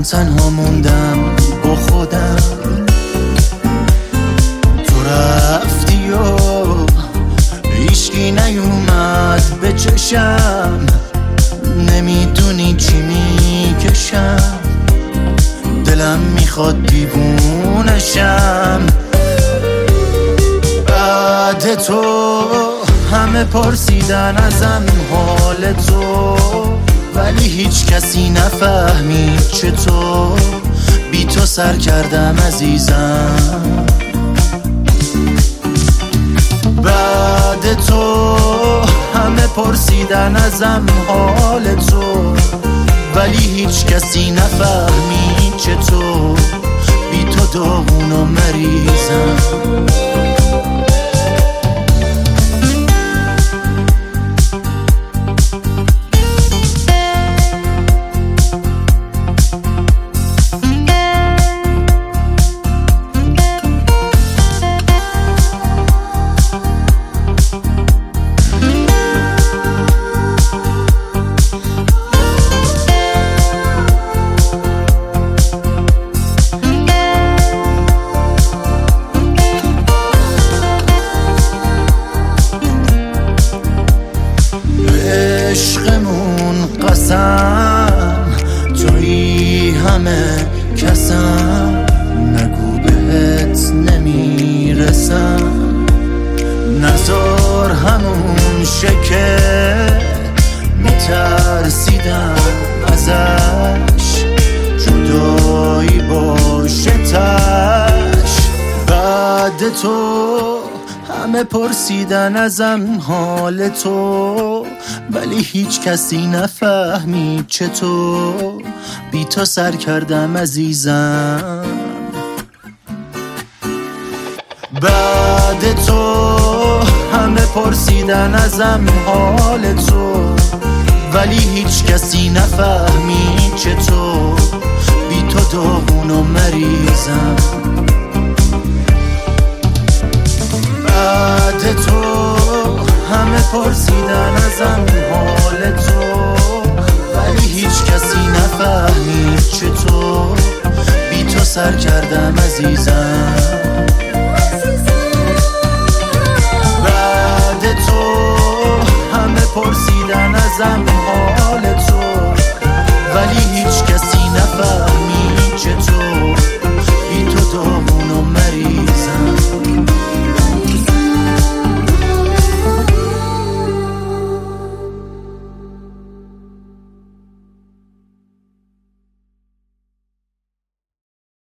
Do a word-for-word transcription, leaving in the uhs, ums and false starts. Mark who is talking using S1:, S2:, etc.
S1: تنها موندم با خودم. تو رفتی و هیچکی نیومد به چشم، نمیدونی چی میکشم، دلم میخواد دیوونشم. بعد تو همه پرسیدن ازم حال تو، ولی هیچ کسی نفهمید چطور بی تو سر کردم عزیزم. بعد تو همه پرسیدن ازم حال تو، ولی هیچ کسی نفهمید چطور بی تو داغون و مریضم. عشقمون قسم توی همه کسم، نگو بهت نمیرسم، نذار همون شکه میترسیدم ازش، جدایی باشه تش. بعد تو همه پرسیدن ازم حال تو، ولی هیچ کسی نفهمید چطور بی تو سر کردم عزیزم. بعد تو همه پرسیدن ازم حال تو، ولی هیچ کسی نفهمید چطور بی تو داغون و مریضم. بعد تو همه پرسیدن ازم حال تو، ولی هیچ کسی نفهمید چطور بی تو سر کردم عزیزم.